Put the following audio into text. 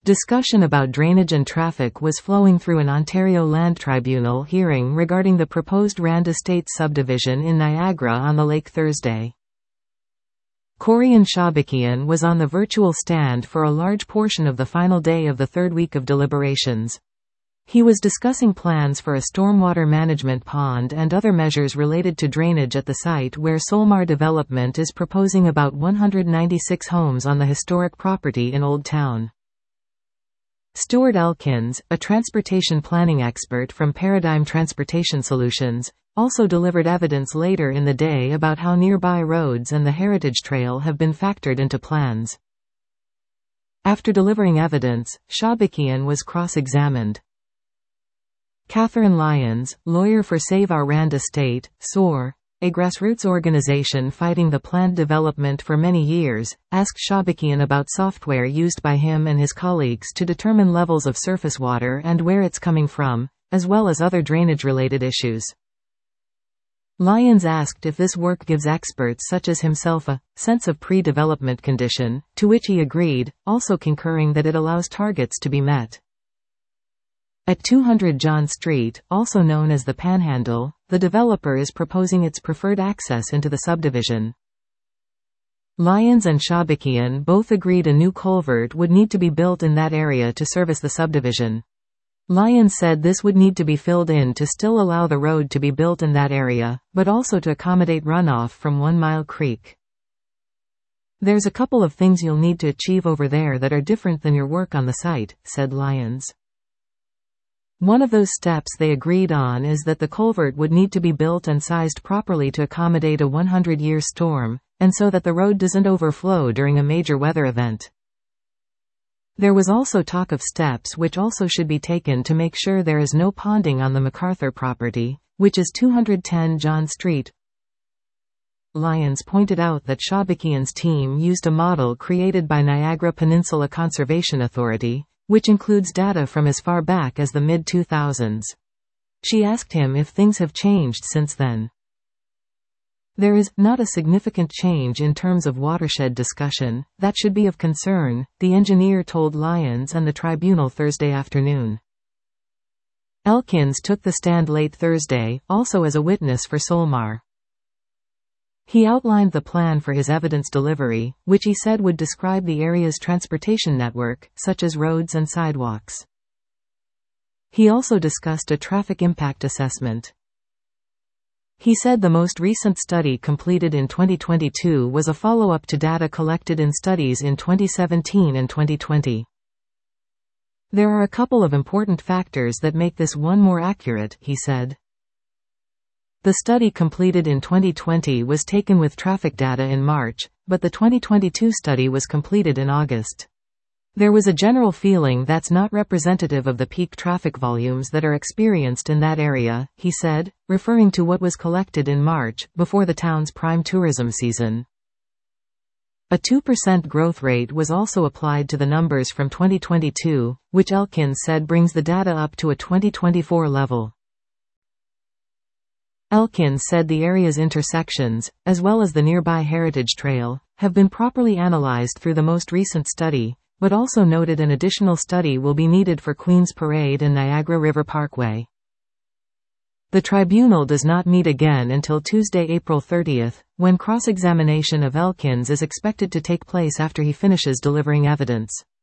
Discussion about drainage and traffic was flowing through an Ontario Land Tribunal hearing regarding the proposed Rand Estates subdivision in Niagara on the Lake Thursday. Corian Shabakian was on the virtual stand for a large portion of the final day of the third week of deliberations. He was discussing plans for a stormwater management pond and other measures related to drainage at the site where Solmar Development is proposing about 196 homes on the historic property in Old Town. Stuart Elkins, a transportation planning expert from Paradigm Transportation Solutions, also delivered evidence later in the day about how nearby roads and the Heritage Trail have been factored into plans. After delivering evidence, Shabakian was cross-examined. Catherine Lyons, lawyer for Save Our Rand Estate, SOAR, a grassroots organization fighting the planned development for many years, asked Shabakian about software used by him and his colleagues to determine levels of surface water and where it's coming from, as well as other drainage-related issues. Lyons asked if this work gives experts such as himself a sense of pre-development condition, to which he agreed, also concurring that it allows targets to be met. At 200 John Street, also known as the Panhandle, the developer is proposing its preferred access into the subdivision. Lyons and Shabakian both agreed a new culvert would need to be built in that area to service the subdivision. Lyons said this would need to be filled in to still allow the road to be built in that area, but also to accommodate runoff from 1 Mile Creek. "There's a couple of things you'll need to achieve over there that are different than your work on the site," said Lyons. One of those steps they agreed on is that the culvert would need to be built and sized properly to accommodate a 100-year storm, and so that the road doesn't overflow during a major weather event. There was also talk of steps which also should be taken to make sure there is no ponding on the MacArthur property, which is 210 John Street. Lyons pointed out that Shabakian's team used a model created by Niagara Peninsula Conservation Authority, which includes data from as far back as the mid-2000s. She asked him if things have changed since then. "There is not a significant change in terms of watershed discussion that should be of concern," the engineer told Lyons and the tribunal Thursday afternoon. Elkins took the stand late Thursday, also as a witness for Solmar. He outlined the plan for his evidence delivery, which he said would describe the area's transportation network, such as roads and sidewalks. He also discussed a traffic impact assessment. He said the most recent study completed in 2022 was a follow-up to data collected in studies in 2017 and 2020. "There are a couple of important factors that make this one more accurate," he said. The study completed in 2020 was taken with traffic data in March, but the 2022 study was completed in August. "There was a general feeling that's not representative of the peak traffic volumes that are experienced in that area," he said, referring to what was collected in March, before the town's prime tourism season. A 2% growth rate was also applied to the numbers from 2022, which Elkins said brings the data up to a 2024 level. Elkins said the area's intersections, as well as the nearby Heritage Trail, have been properly analyzed through the most recent study, but also noted an additional study will be needed for Queen's Parade and Niagara River Parkway. The tribunal does not meet again until Tuesday, April 30, when cross-examination of Elkins is expected to take place after he finishes delivering evidence.